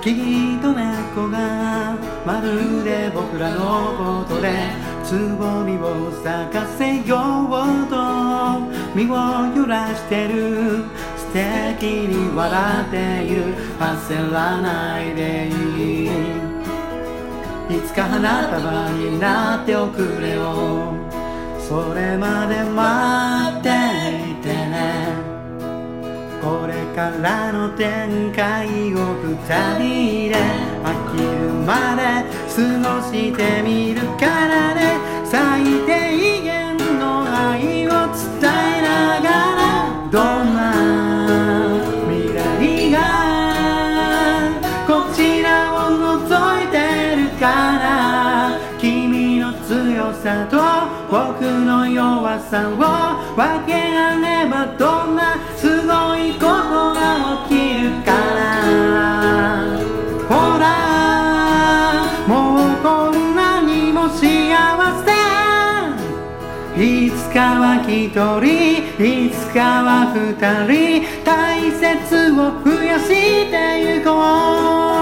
きっと猫がまるで僕らのことでつぼみを咲かせようと身を揺らしてる素敵に笑っている焦らないでいいいつか花束になっておくれよそれまで待っていてねこれからの展開を二人で飽きるまで過ごしてみるからね最低限の愛を伝えながらどんな未来がこちらを覗いてるかな君の強さと僕の弱さを分け合えばどんなすごいことが起きるからほらもうこんなにも幸せいつかは一人いつかは二人大切を増やしてゆこう